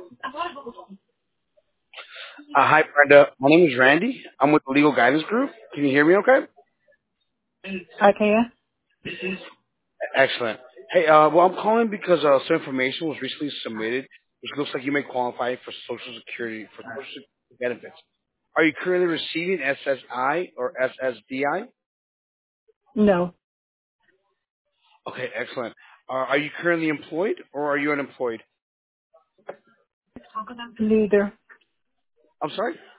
Hi, Brenda. My name is Randy. I'm with the Legal Guidance Group. Can you hear me okay? I can. Excellent. Hey, well, I'm calling because some information was recently submitted, which looks like you may qualify for Social Security for Social Security benefits. Are you currently receiving SSI or SSDI? No, Okay, excellent. Are you currently employed or are you unemployed? neither. I'm sorry?